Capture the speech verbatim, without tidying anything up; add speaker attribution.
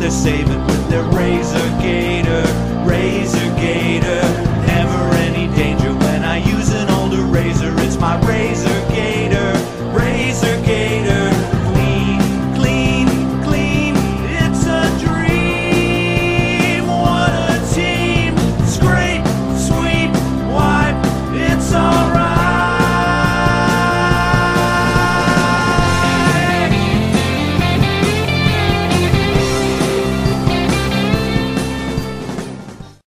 Speaker 1: to save it with their razor gator, razor gator.